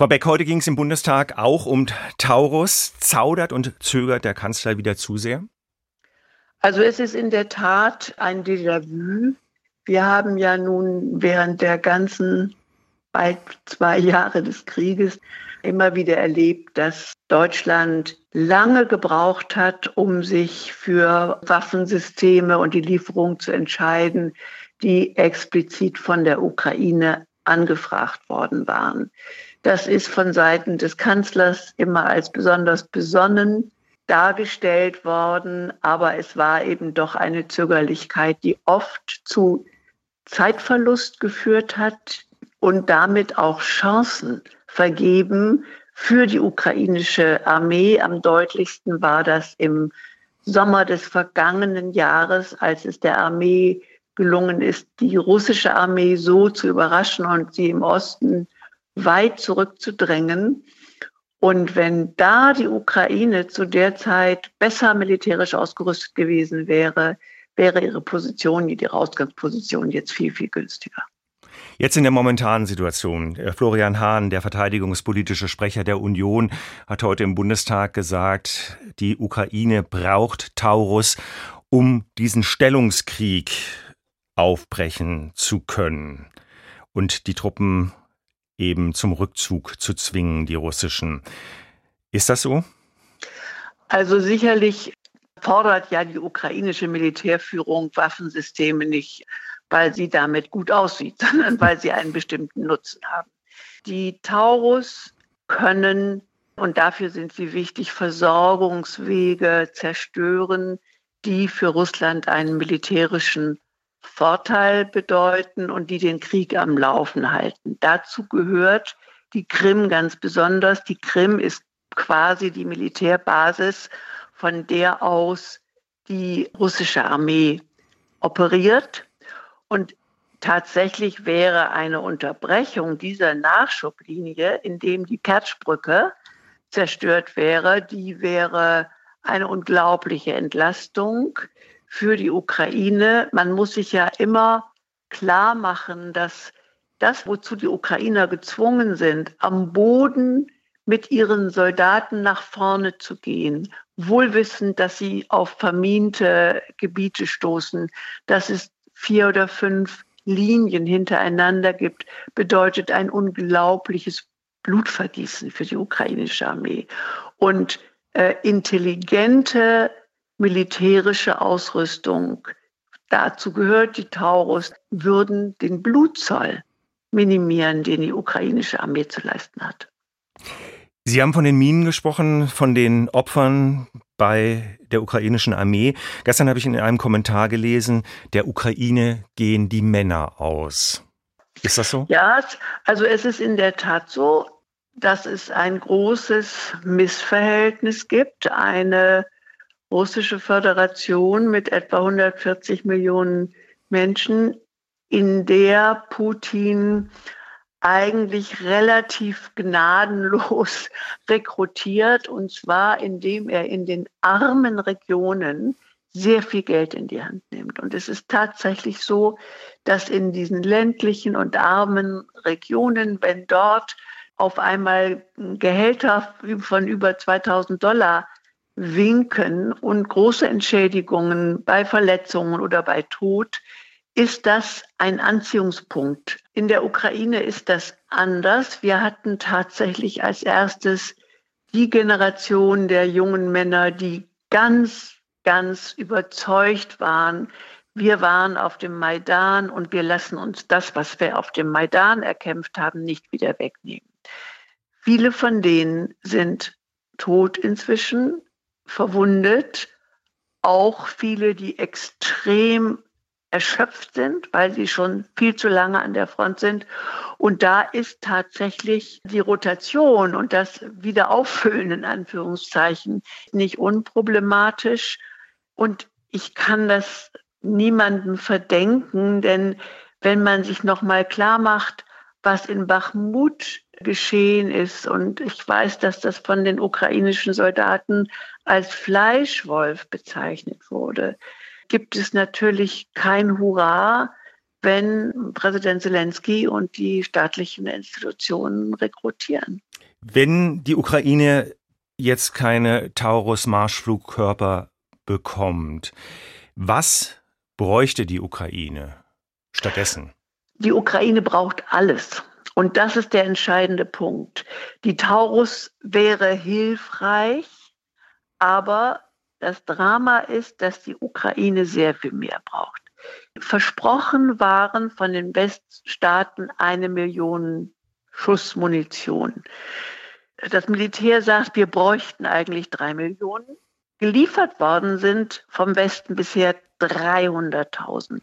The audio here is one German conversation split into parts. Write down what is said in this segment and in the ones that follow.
Frau Beck, heute ging es im Bundestag auch um Taurus. Zaudert und zögert der Kanzler wieder zu sehr? Also es ist in der Tat ein Déjà-vu. Wir haben ja nun während der ganzen bald 2 Jahre des Krieges immer wieder erlebt, dass Deutschland lange gebraucht hat, um sich für Waffensysteme und die Lieferung zu entscheiden, die explizit von der Ukraine angefragt worden waren. Das ist von Seiten des Kanzlers immer als besonders besonnen dargestellt worden, aber es war eben doch eine Zögerlichkeit, die oft zu Zeitverlust geführt hat und damit auch Chancen vergeben für die ukrainische Armee. Am deutlichsten war das im Sommer des vergangenen Jahres, als es der Armee gelungen ist, die russische Armee so zu überraschen und sie im Osten weit zurückzudrängen. Und wenn da die Ukraine zu der Zeit besser militärisch ausgerüstet gewesen wäre, wäre ihre Position, ihre Ausgangsposition jetzt viel, viel günstiger. Jetzt in der momentanen Situation. Florian Hahn, der verteidigungspolitische Sprecher der Union, hat heute im Bundestag gesagt, die Ukraine braucht Taurus, um diesen Stellungskrieg aufbrechen zu können und die Truppen eben zum Rückzug zu zwingen, die russischen. Ist das so? Also sicherlich fordert ja die ukrainische Militärführung Waffensysteme nicht, weil sie damit gut aussieht, sondern weil sie einen bestimmten Nutzen haben. Die Taurus können, und dafür sind sie wichtig, Versorgungswege zerstören, die für Russland einen militärischen Vorteil bedeuten und die den Krieg am Laufen halten. Dazu gehört die Krim ganz besonders. Die Krim ist quasi die Militärbasis, von der aus die russische Armee operiert. Und tatsächlich wäre eine Unterbrechung dieser Nachschublinie, indem die Kertschbrücke zerstört wäre, die wäre eine unglaubliche Entlastung für die Ukraine. Man muss sich ja immer klar machen, dass das, wozu die Ukrainer gezwungen sind, am Boden mit ihren Soldaten nach vorne zu gehen, wohlwissend, dass sie auf verminte Gebiete stoßen, dass es 4 oder 5 Linien hintereinander gibt, bedeutet ein unglaubliches Blutvergießen für die ukrainische Armee. Und intelligente militärische Ausrüstung, dazu gehört die Taurus, würden den Blutzoll minimieren, den die ukrainische Armee zu leisten hat. Sie haben von den Minen gesprochen, von den Opfern bei der ukrainischen Armee. Gestern habe ich in einem Kommentar gelesen, der Ukraine gehen die Männer aus. Ist das so? Ja, also es ist in der Tat so, dass es ein großes Missverhältnis gibt. Eine russische Föderation mit etwa 140 Millionen Menschen, in der Putin eigentlich relativ gnadenlos rekrutiert, und zwar indem er in den armen Regionen sehr viel Geld in die Hand nimmt. Und es ist tatsächlich so, dass in diesen ländlichen und armen Regionen, wenn dort auf einmal Gehälter von über $2.000 winken und große Entschädigungen bei Verletzungen oder bei Tod, ist das ein Anziehungspunkt. In der Ukraine ist das anders. Wir hatten tatsächlich als erstes die Generation der jungen Männer, die ganz, ganz überzeugt waren. Wir waren auf dem Maidan und wir lassen uns das, was wir auf dem Maidan erkämpft haben, nicht wieder wegnehmen. Viele von denen sind tot inzwischen, verwundet. Auch viele, die extrem erschöpft sind, weil sie schon viel zu lange an der Front sind. Und da ist tatsächlich die Rotation und das Wiederauffüllen in Anführungszeichen nicht unproblematisch. Und ich kann das niemandem verdenken, denn wenn man sich noch mal klar macht, was in Bachmut geschehen ist, und ich weiß, dass das von den ukrainischen Soldaten als Fleischwolf bezeichnet wurde, gibt es natürlich kein Hurra, wenn Präsident Zelensky und die staatlichen Institutionen rekrutieren. Wenn die Ukraine jetzt keine Taurus-Marschflugkörper bekommt, was bräuchte die Ukraine stattdessen? Die Ukraine braucht alles. Und das ist der entscheidende Punkt. Die Taurus wäre hilfreich, aber das Drama ist, dass die Ukraine sehr viel mehr braucht. Versprochen waren von den Weststaaten 1 Million Schuss Munition. Das Militär sagt, wir bräuchten eigentlich 3 Millionen. Geliefert worden sind vom Westen bisher 300.000.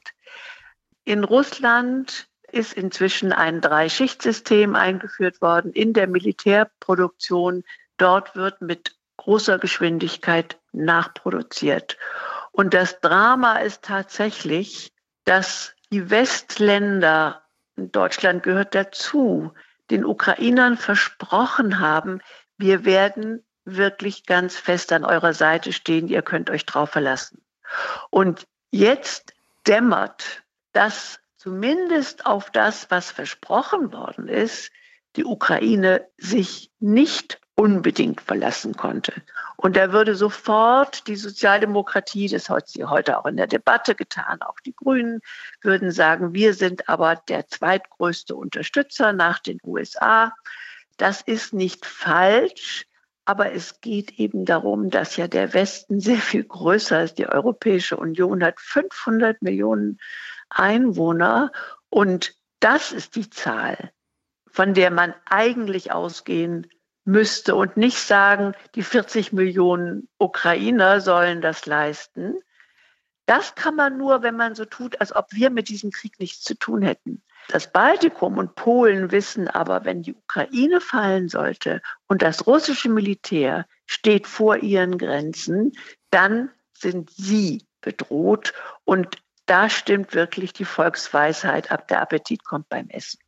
In Russland ist inzwischen ein 3-Schicht-System eingeführt worden in der Militärproduktion. Dort wird mit großer Geschwindigkeit nachproduziert. Und das Drama ist tatsächlich, dass die Westländer, Deutschland gehört dazu, den Ukrainern versprochen haben, wir werden wirklich ganz fest an eurer Seite stehen, ihr könnt euch drauf verlassen. Und jetzt dämmert, dass zumindest auf das, was versprochen worden ist, die Ukraine sich nicht unbedingt verlassen konnte. Und da würde sofort die Sozialdemokratie, das hat sie heute auch in der Debatte getan, auch die Grünen, würden sagen, wir sind aber der zweitgrößte Unterstützer nach den USA. Das ist nicht falsch, aber es geht eben darum, dass ja der Westen sehr viel größer ist. Die Europäische Union hat 500 Millionen Einwohner und das ist die Zahl, von der man eigentlich ausgehen müsste und nicht sagen, die 40 Millionen Ukrainer sollen das leisten. Das kann man nur, wenn man so tut, als ob wir mit diesem Krieg nichts zu tun hätten. Das Baltikum und Polen wissen aber, wenn die Ukraine fallen sollte und das russische Militär steht vor ihren Grenzen, dann sind sie bedroht. Und da stimmt wirklich die Volksweisheit ab, der Appetit kommt beim Essen.